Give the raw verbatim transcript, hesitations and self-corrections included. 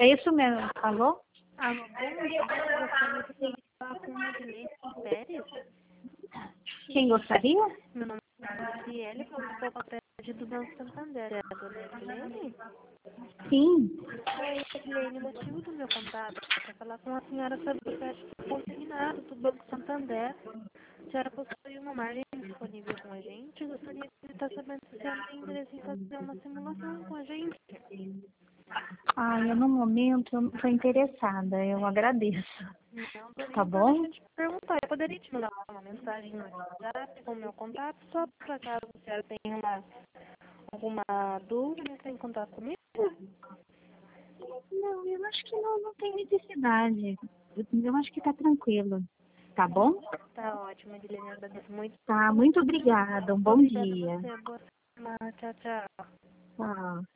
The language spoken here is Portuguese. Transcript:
É isso mesmo, falou? Alô, bom dia, gostaria de falar com Madeleine Pérez. Quem gostaria? Meu nome é Gabriele, eu estou com a prédio do Banco Santander. É a dona Edilene? Sim. Oi, Edilene, o motivo do meu contato é para falar com a senhora sobre o crédito consignado do Banco Santander. A senhora possui uma margem disponível com a gente. Eu gostaria de estar sabendo se a senhora tem interesse em fazer uma simulação com a gente. Ah, eu no momento eu não estou interessada, eu agradeço. Não, porém, Tá então deixa bom? eu te perguntar, eu poderia te mandar uma mensagem no WhatsApp com o meu contato, só para caso a senhora tenha uma, alguma dúvida, entre em contato comigo? Não, eu acho que não, não tem necessidade. Eu, eu acho que tá tranquilo. Tá bom? Tá ótimo, Edilene, eu agradeço muito. Tá, muito obrigada. Um bom Obrigada a dia. você, boa semana, tchau, tchau. Tchau.